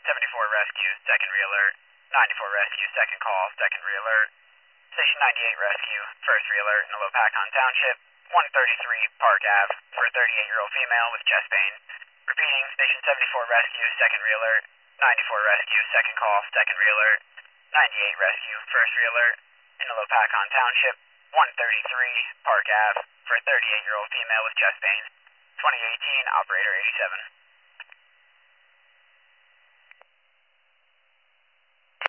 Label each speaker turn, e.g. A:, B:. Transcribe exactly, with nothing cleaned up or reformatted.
A: seventy-four rescue, second re-alert. ninety-four rescue, second call, second re-alert. Station ninety-eight rescue, first re-alert in Lopakon Township. one thirty-three Park Ave for a thirty-eight-year-old female with chest pain. Repeating, station seventy-four rescue, second re-alert. ninety-four rescue, second call, second re-alert. ninety-eight rescue, first re-alert in Lopakon Township. one thirty-three Park Ave for a thirty-eight-year-old female with chest pain. twenty eighteen, operator eighty-seven.